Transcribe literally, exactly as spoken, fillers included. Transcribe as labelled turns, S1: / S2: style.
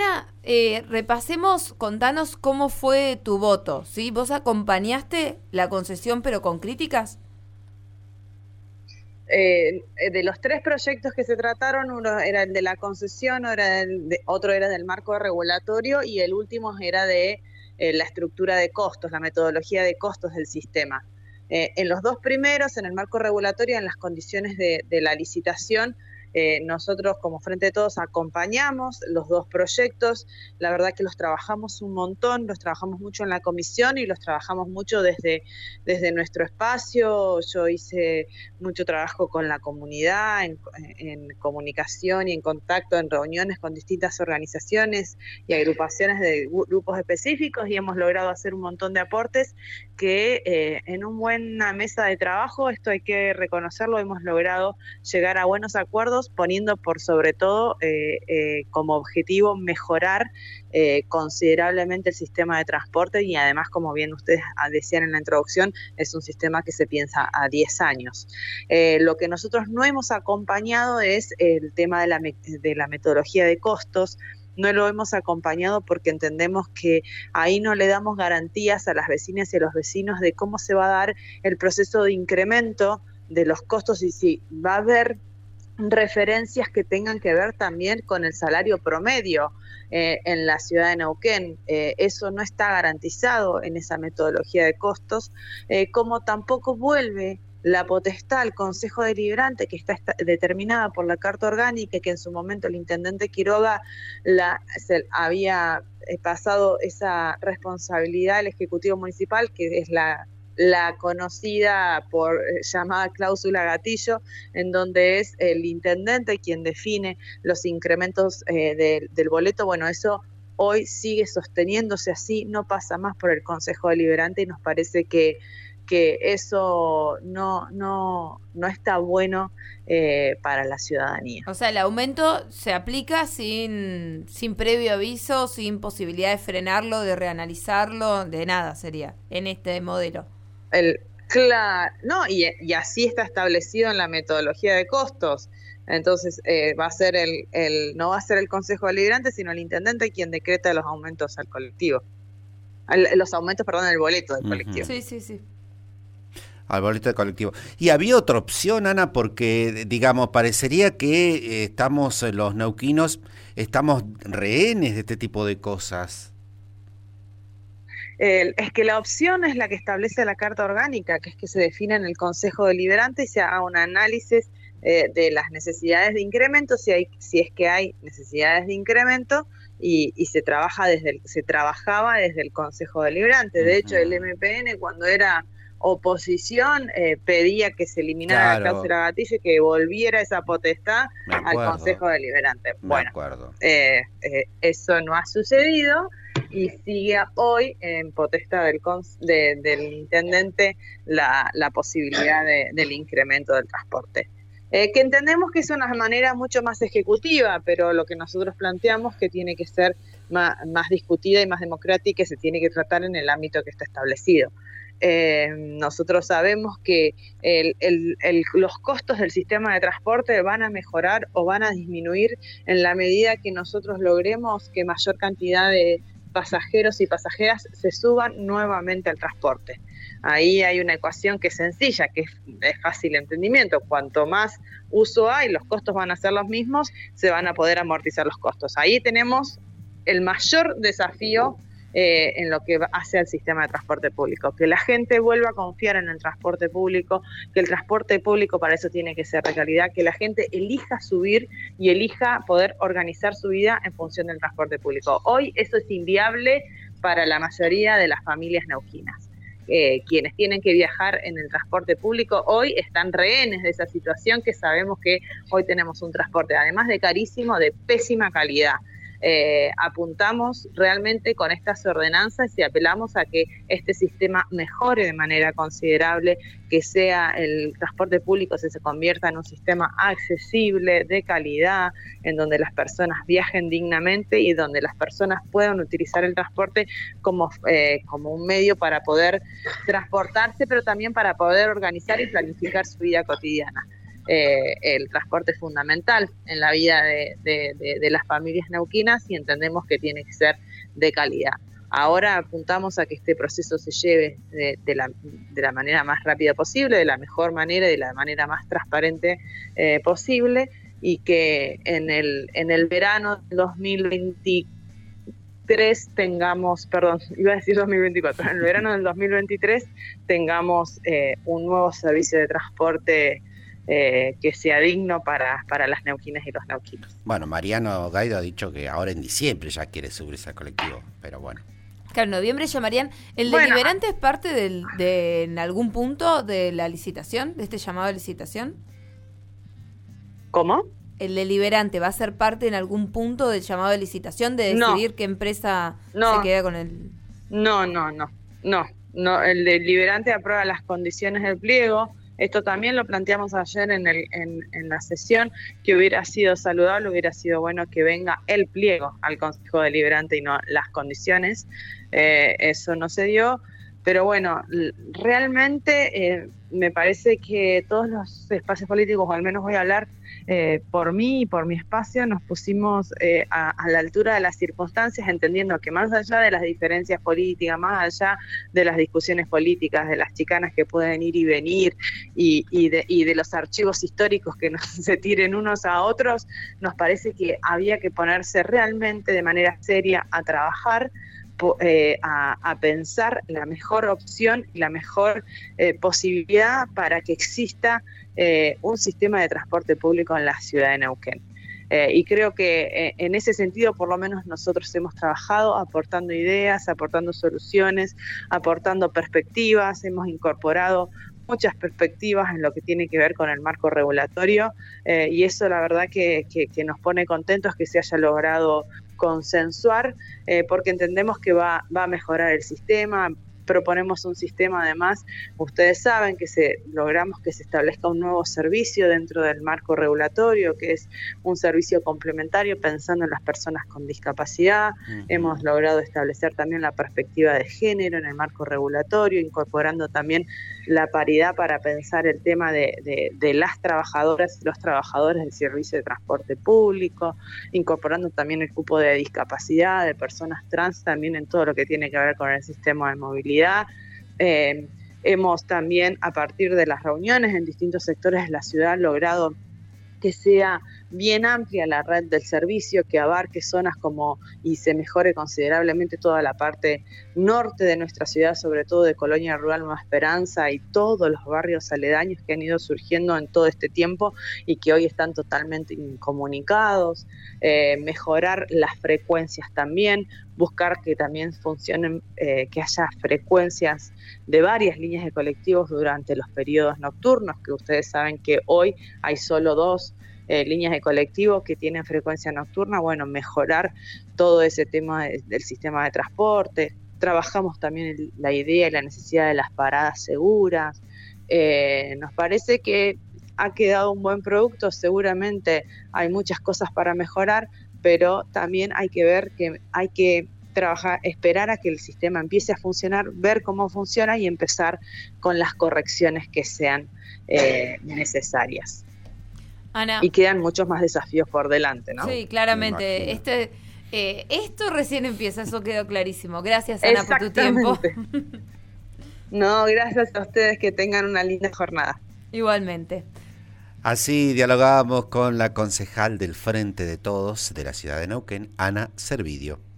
S1: Ana, eh, repasemos, contanos cómo fue tu voto, ¿sí? ¿Vos acompañaste la concesión pero con críticas?
S2: Eh, de los tres proyectos que se trataron, uno era el de la concesión, otro era, el de, otro era del marco regulatorio y el último era de eh, la estructura de costos, la metodología de costos del sistema. Eh, en los dos primeros, en el marco regulatorio, en las condiciones de, de la licitación, eh, nosotros como Frente de Todos acompañamos los dos proyectos. La verdad que los trabajamos un montón, los trabajamos mucho en la comisión y los trabajamos mucho desde, desde nuestro espacio. Yo hice mucho trabajo con la comunidad, en, en comunicación y en contacto, en reuniones con distintas organizaciones y agrupaciones de grupos específicos, y hemos logrado hacer un montón de aportes que eh, en una buena mesa de trabajo, esto hay que reconocerlo, hemos logrado llegar a buenos acuerdos, poniendo por sobre todo eh, eh, como objetivo mejorar eh, considerablemente el sistema de transporte, y además, como bien ustedes decían en la introducción, es un sistema que se piensa a diez años. Eh, lo que nosotros no hemos acompañado es el tema de la, de la metodología de costos. No lo hemos acompañado porque entendemos que ahí no le damos garantías a las vecinas y a los vecinos de cómo se va a dar el proceso de incremento de los costos y si va a haber referencias que tengan que ver también con el salario promedio eh, en la ciudad de Neuquén. Eh, eso no está garantizado en esa metodología de costos, eh, como tampoco vuelve la potestad al Consejo Deliberante, que está, está determinada por la Carta Orgánica, que en su momento el intendente Quiroga la, se, había pasado esa responsabilidad al Ejecutivo Municipal, que es la la conocida por eh, llamada cláusula gatillo, en donde es el intendente quien define los incrementos eh, de, del boleto. Bueno, eso hoy sigue sosteniéndose así, no pasa más por el Consejo Deliberante, y nos parece que, que eso no, no, no está bueno eh, para la ciudadanía.
S1: O sea, el aumento se aplica sin, sin previo aviso, sin posibilidad de frenarlo, de reanalizarlo, de nada sería en este modelo.
S2: El, claro, no, y, y así está establecido en la metodología de costos. Entonces eh, va a ser el, el, no va a ser el Consejo Deliberante, sino el intendente quien decreta los aumentos al colectivo. Al, los aumentos, perdón, del boleto del uh-huh. colectivo.
S1: Sí, sí, sí.
S3: Al boleto del colectivo. Y había otra opción, Ana, porque, digamos, parecería que eh, estamos, los neuquinos, estamos rehenes de este tipo de cosas.
S2: Eh, es que la opción es la que establece la Carta Orgánica, que es que se define en el Consejo Deliberante y se haga un análisis eh, de las necesidades de incremento, si hay, si es que hay necesidades de incremento, y, y se trabaja desde el, se trabajaba desde el Consejo Deliberante. De hecho, el M P N, cuando era oposición, eh, pedía que se eliminara claro. la cláusula gatillo y que volviera esa potestad al Consejo Deliberante.
S3: Me
S2: bueno,
S3: acuerdo.
S2: Eh, eh, eso no ha sucedido y sigue hoy en potestad del, de, del intendente la, la posibilidad de, del incremento del transporte. Eh, que entendemos que es una manera mucho más ejecutiva, pero lo que nosotros planteamos que tiene que ser más, más discutida y más democrática y se tiene que tratar en el ámbito que está establecido. Eh, nosotros sabemos que el, el, el, los costos del sistema de transporte van a mejorar o van a disminuir en la medida que nosotros logremos que mayor cantidad de pasajeros y pasajeras se suban nuevamente al transporte. Ahí hay una ecuación que es sencilla, que es, es fácil de entendimiento. Cuanto más uso hay, los costos van a ser los mismos, se van a poder amortizar los costos. Ahí tenemos el mayor desafío Eh, en lo que hace al sistema de transporte público, que la gente vuelva a confiar en el transporte público, que el transporte público para eso tiene que ser de calidad, que la gente elija subir y elija poder organizar su vida en función del transporte público. Hoy eso es inviable para la mayoría de las familias neuquinas. Eh, quienes tienen que viajar en el transporte público hoy están rehenes de esa situación, que sabemos que hoy tenemos un transporte, además de carísimo, de pésima calidad. Eh, apuntamos realmente con estas ordenanzas y apelamos a que este sistema mejore de manera considerable, que sea el transporte público se, se convierta en un sistema accesible, de calidad, en donde las personas viajen dignamente y donde las personas puedan utilizar el transporte como, eh, como un medio para poder transportarse, pero también para poder organizar y planificar su vida cotidiana. eh, el transporte es fundamental en la vida de, de, de, de las familias neuquinas y entendemos que tiene que ser de calidad. Ahora apuntamos a que este proceso se lleve de, de, la, de la manera más rápida posible, de la mejor manera y de la manera más transparente eh, posible, y que en el, en el verano del dos mil veintitrés tengamos, perdón, iba a decir dos mil veinticuatro, en el verano del dos mil veintitrés tengamos eh, un nuevo servicio de transporte eh, que sea digno para, para las neuquinas y los neuquinos.
S3: Bueno, Mariano Gaido ha dicho que ahora en diciembre ya quiere subirse al colectivo, pero bueno.
S1: Claro, en noviembre llamarían. ¿El
S2: Bueno,
S1: deliberante es parte del, de, en algún punto de la licitación, de este llamado de licitación?
S2: ¿Cómo?
S1: ¿El deliberante va a ser parte en algún punto del llamado de licitación de decidir
S2: no,
S1: qué empresa
S2: no,
S1: se queda con el...?
S2: No, no, no, no, no. El deliberante aprueba las condiciones del pliego. Esto también lo planteamos ayer en, el, en, en la sesión, que hubiera sido saludable, hubiera sido bueno que venga el pliego al Consejo Deliberante y no las condiciones. Eh, eso no se dio, pero bueno, realmente eh, me parece que todos los espacios políticos, o al menos voy a hablar eh, por mí y por mi espacio, nos pusimos eh, a, a la altura de las circunstancias, entendiendo que más allá de las diferencias políticas, más allá de las discusiones políticas, de las chicanas que pueden ir y venir, y, y, de, y de los archivos históricos que nos, se tiren unos a otros, nos parece que había que ponerse realmente de manera seria a trabajar, Eh, a, a pensar la mejor opción y la mejor eh, posibilidad para que exista eh, un sistema de transporte público en la ciudad de Neuquén. Eh, y creo que eh, en ese sentido, por lo menos nosotros hemos trabajado aportando ideas, aportando soluciones, aportando perspectivas, hemos incorporado muchas perspectivas en lo que tiene que ver con el marco regulatorio, eh, y eso la verdad que, que, que nos pone contentos que se haya logrado consensuar, eh, porque entendemos que va, va a mejorar el sistema. Proponemos un sistema, además, ustedes saben que se logramos que se establezca un nuevo servicio dentro del marco regulatorio, que es un servicio complementario pensando en las personas con discapacidad. Uh-huh. Hemos logrado establecer también la perspectiva de género en el marco regulatorio, incorporando también la paridad para pensar el tema de, de, de las trabajadoras y los trabajadores del servicio de transporte público, incorporando también el cupo de discapacidad, de personas trans, también en todo lo que tiene que ver con el sistema de movilidad. Eh, hemos también, a partir de las reuniones en distintos sectores de la ciudad, logrado que sea bien amplia la red del servicio, que abarque zonas como y se mejore considerablemente toda la parte norte de nuestra ciudad, sobre todo de Colonia Rural Nueva Esperanza y todos los barrios aledaños que han ido surgiendo en todo este tiempo y que hoy están totalmente incomunicados, eh, mejorar las frecuencias también, buscar que también funcionen, eh, que haya frecuencias de varias líneas de colectivos durante los periodos nocturnos, que ustedes saben que hoy hay solo dos Eh, líneas de colectivo que tienen frecuencia nocturna. Bueno, mejorar todo ese tema de, del sistema de transporte. Trabajamos también el, la idea y la necesidad de las paradas seguras. Eh, nos parece que ha quedado un buen producto, seguramente hay muchas cosas para mejorar, pero también hay que ver que hay que trabajar, esperar a que el sistema empiece a funcionar, ver cómo funciona y empezar con las correcciones que sean eh, necesarias.
S1: Ana.
S2: Y quedan muchos más desafíos por delante, ¿no?
S1: Sí, claramente. Este, eh, esto recién empieza, eso quedó clarísimo. Gracias, Ana, por tu tiempo.
S2: No, gracias a ustedes, que tengan una linda jornada.
S1: Igualmente.
S3: Así dialogábamos con la concejal del Frente de Todos de la ciudad de Neuquén, Ana Servidio.